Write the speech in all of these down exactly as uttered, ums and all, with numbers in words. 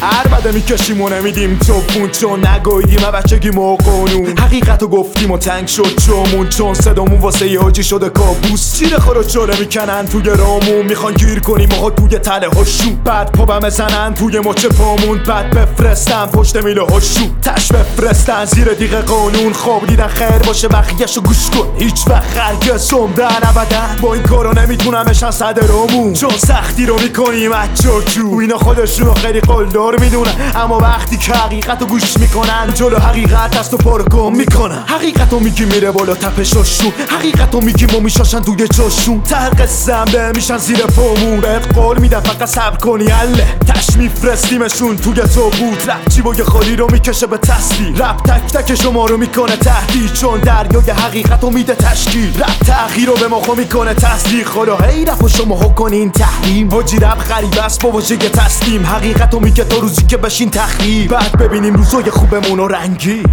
هر بده میکشیم و نمیدیم توپون، چون نگویدیم بچگیم و قانون. حقیقتو گفتیم و تنگ شد چومون، چون صدامون واسه یه حاجی شده کابوس. چیره خورو چوره میکنن توی رامون، میخوان گیر کنیم آقا توی تله هاشون. بعد پا بزنن توی مچ پامون، بعد بفرستن پشت میله هاشون. تش بفرستن زیر دیگه قانون. خواب دیدن خیر باشه بقیه‌شو گوش کن. هیچ وقت هرگز عمرن ابدا با این کارا نمیتونن بشن صدرامون، چون سختی رو میکنیم از چاچو. اینا خودشونو خیلی قلدر میدونن، اما وقتی که حقیقتو گوش میکنن جلو حقیقت دستو پارو گم میکنن. حقیقتو میگی میره بالا تپشاشون، حقیقتو میگی ما میشاشن توی جاشون. ته قسم به میشن زیر پامون، بهت قول میدن فقط صبر کنی اله. تش میفرستیمشون توی تابوت، رپ چی با یه خالی رو میکشه به تصویر. رپ تک تک شما رو میکنه تهدید، چون دریای حقیقتو میده تشکیل. رپ تغییر رو به ما خو میکنه تصدیق. خدا هی رپ و شما ها کنین تحریم. حاجی رپ غریبه است بابا جگه تسلیم. حقیقتو میگه تا روزی که بشین تخریب، بعد ببینیم روزای خوبمون و رنگی.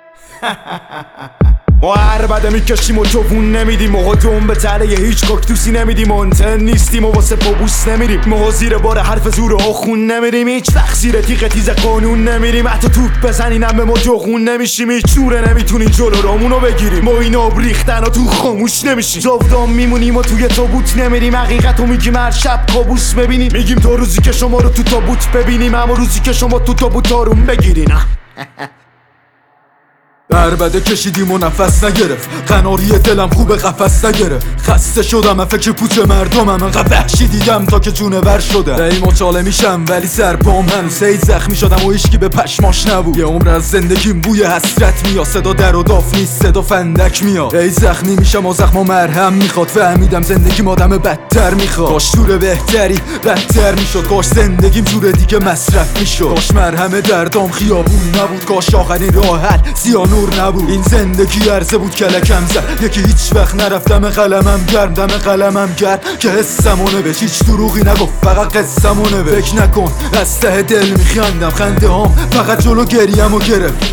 ما هر بده میکشیم و جوون نمیدیم، ما دوم به تله هیچ کاکتوسی نمیدیم. آنتن نیستیم و واسه پابوس نمیریم، ما زیر بار حرف زور و آخون نمیریم. هیچ وقت زیر تیغ تیز قانون نمیریم، حتی توپ بزنینم به ما جوغون نمیشیم. هیچ جوره نمیتونین جلو رامونو بگیریم، ما این آب ریختن و تو خاموش نمیشیم. جاودان میمونیم و توی تابوت نمیریم، حقیقتو میگیم هر شب کابوس ببینیم. میگیم تا روزی که شما رو تو تابوت ببینیم، اما روزی که شما تو تابوت آروم بگیرین. عربده کشیدیم و نفس نگرفت، قناری دلم خوب قفس نگرفت. خسته شدم فکر پوچ مردمم، انقدر وحشی دیدم تا که جونور شدم. ای مچاله میشم ولی سر پام هنوز هی زخمی شدم و هیچکی به پشماش نبود. یه عمر از زندگیم بوی حسرت میاد، صدا در و داف نیست صدا فندک میاد. ای زخمی میشم و زخما مرهم میخواد، فهمیدم زندگیم آدم بدتر میخواد. کاش جور بهتری بدتر میشد، کاش زندگیم جور دیگه مصرف میشد. کاش مرهم دردام خیابون نبود، کاش آخرین راه حل زیانور نبود. این زندگی عرضه بود کلکم زد، یکی هیچ وقت نرفتم قلمم گرم، دم قلمم گرم که حسمونه بهش هیچ دروغی نگفت فقط قصمونه به. فکر نکن از ته دل میخندم، خنده هام فقط جلو گریم و گرفت.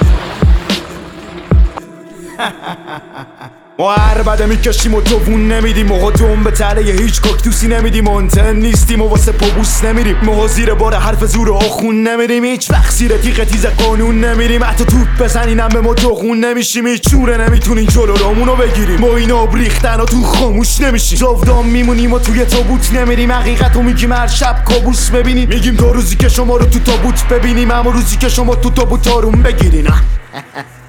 ما هر بده میکشیم و جوون نمیدیم، ما دوم به تله هیچ کاکتوسی نمیدیم. آنتن نیستیم و واسه پابوس نمیریم، ما زیر بار حرف زور و آخون نمیریم. هیچ وقت زیر تیغ تیز قانون نمیریم، حتی توپ بزنینم به ما جوغون نمیشیم. هیچ جوره نمیتونین جلو رامونو بگیریم، ما این آب ریختن و تو خاموش نمیشیم. جاودان میمونیم و توی تابوت نمیریم، حقیقتو میگیم هر شب کابوس ببینیم. میگیم تا روزی که شما رو تو تابوت ببینیم، اما روزی که شما تو تابوت آروم بگیرین.